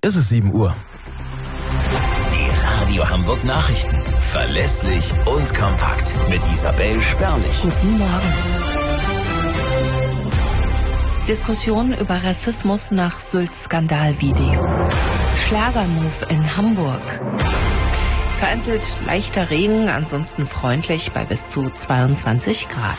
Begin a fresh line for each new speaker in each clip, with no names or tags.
Es ist 7 Uhr.
Die Radio Hamburg Nachrichten. Verlässlich und kompakt. Mit Isabel Sperlich.
Guten Morgen. Diskussion über Rassismus nach Sylt-Skandalvideo. Schlagermove in Hamburg. Vereinzelt leichter Regen, ansonsten freundlich bei bis zu 22 Grad.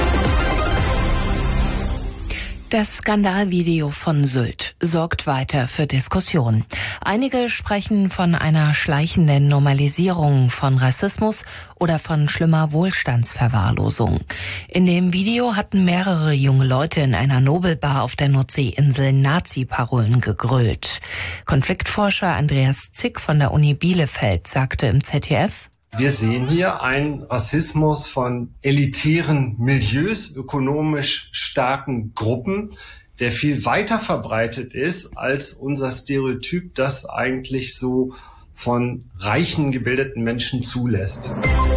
Das Skandalvideo von Sylt sorgt weiter für Diskussionen. Einige sprechen von einer schleichenden Normalisierung von Rassismus oder von schlimmer Wohlstandsverwahrlosung. In dem Video hatten mehrere junge Leute in einer Nobelbar auf der Nordseeinsel Nazi-Parolen gegrölt. Konfliktforscher Andreas Zick von der Uni Bielefeld sagte im ZDF:
Wir sehen hier einen Rassismus von elitären Milieus, ökonomisch starken Gruppen, der viel weiter verbreitet ist als unser Stereotyp, das eigentlich so von reichen, gebildeten Menschen zulässt.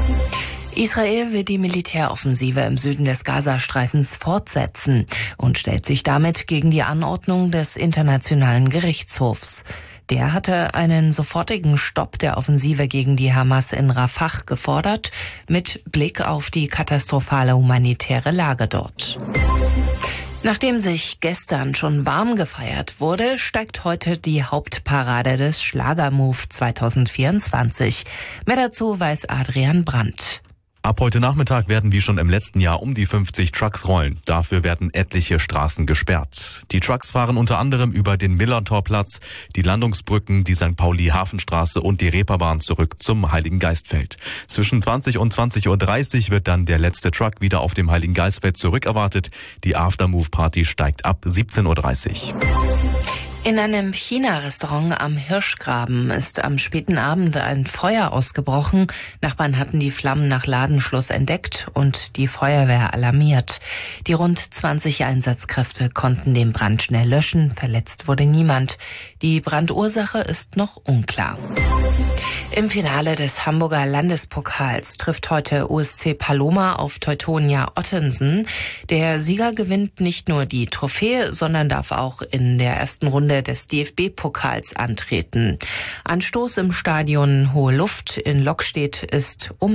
Israel will die Militäroffensive im Süden des Gazastreifens fortsetzen und stellt sich damit gegen die Anordnung des Internationalen Gerichtshofs. Der hatte einen sofortigen Stopp der Offensive gegen die Hamas in Rafah gefordert, mit Blick auf die katastrophale humanitäre Lage dort. Nachdem sich gestern schon warm gefeiert wurde, steigt heute die Hauptparade des Schlagermove 2024. Mehr dazu weiß Adrian Brandt.
Ab heute Nachmittag werden wie schon im letzten Jahr um die 50 Trucks rollen. Dafür werden etliche Straßen gesperrt. Die Trucks fahren unter anderem über den Millantorplatz, die Landungsbrücken, die St. Pauli-Hafenstraße und die Reeperbahn zurück zum Heiligengeistfeld. Zwischen 20 und 20.30 Uhr wird dann der letzte Truck wieder auf dem Heiligengeistfeld zurückerwartet. Die Aftermove-Party steigt ab 17.30 Uhr.
In einem China-Restaurant am Hirschgraben ist am späten Abend ein Feuer ausgebrochen. Nachbarn hatten die Flammen nach Ladenschluss entdeckt und die Feuerwehr alarmiert. Die rund 20 Einsatzkräfte konnten den Brand schnell löschen. Verletzt wurde niemand. Die Brandursache ist noch unklar. Im Finale des Hamburger Landespokals trifft heute USC Paloma auf Teutonia Ottensen. Der Sieger gewinnt nicht nur die Trophäe, sondern darf auch in der ersten Runde des DFB-Pokals antreten. Anstoß im Stadion Hohe Luft in Lockstedt ist um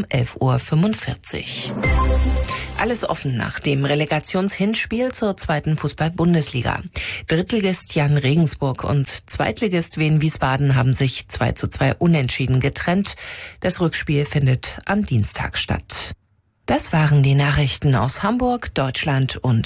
11.45 Uhr. Alles offen nach dem Relegationshinspiel zur 2. Fußball-Bundesliga. Drittligist Jan Regensburg und Zweitligist Wien Wiesbaden haben sich 2:2 unentschieden getrennt. Das Rückspiel findet am Dienstag statt. Das waren die Nachrichten aus Hamburg, Deutschland und